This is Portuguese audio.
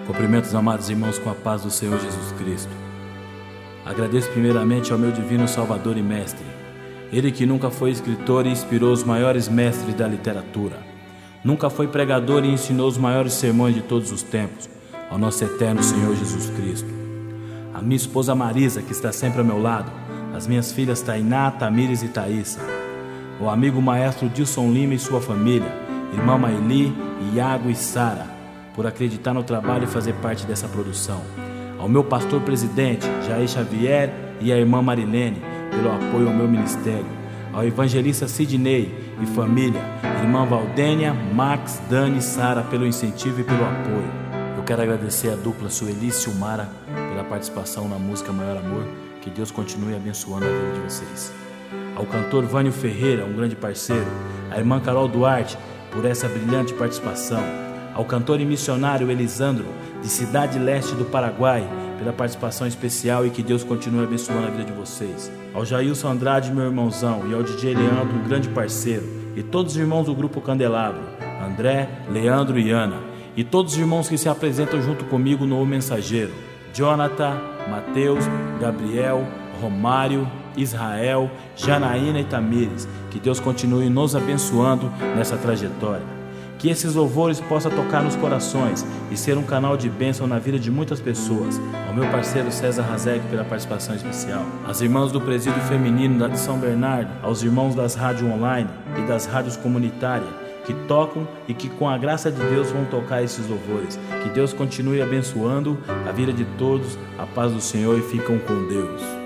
Cumprimento os amados irmãos com a paz do Senhor Jesus Cristo. Agradeço primeiramente ao meu divino Salvador e Mestre, Ele que nunca foi escritor e inspirou os maiores mestres da literatura, nunca foi pregador e ensinou os maiores sermões de todos os tempos, ao nosso eterno Senhor Jesus Cristo. A minha esposa Marisa, que está sempre ao meu lado, as minhas filhas Tainá, Tamires e Thaísa, o amigo maestro Dilson Lima e sua família, irmã Maili, Iago e Sara, por acreditar no trabalho e fazer parte dessa produção. Ao meu pastor presidente, Jair Xavier, e à irmã Marilene, pelo apoio ao meu ministério. Ao evangelista Sidney e família, irmã Valdênia, Max, Dani e Sara, pelo incentivo e pelo apoio. Eu quero agradecer a dupla Sueli e Silmara pela participação na música Maior Amor. Que Deus continue abençoando a vida de vocês. Ao cantor Vânio Ferreira, um grande parceiro. A irmã Carol Duarte, por essa brilhante participação. Ao cantor e missionário Elisandro, de Cidade Leste do Paraguai, pela participação especial, e que Deus continue abençoando a vida de vocês. Ao Jailson Andrade, meu irmãozão, e ao DJ Leandro, um grande parceiro, e todos os irmãos do Grupo Candelabro, André, Leandro e Ana, e todos os irmãos que se apresentam junto comigo no O Mensageiro, Jonathan, Mateus, Gabriel, Romário, Israel, Janaína e Tamires. Que Deus continue nos abençoando nessa trajetória. Que esses louvores possam tocar nos corações e ser um canal de bênção na vida de muitas pessoas. Ao meu parceiro César Razek pela participação especial. Às irmãs do Presídio Feminino de São Bernardo, aos irmãos das rádios online e das rádios comunitárias, que tocam e que com a graça de Deus vão tocar esses louvores. Que Deus continue abençoando a vida de todos, a paz do Senhor, e ficam com Deus.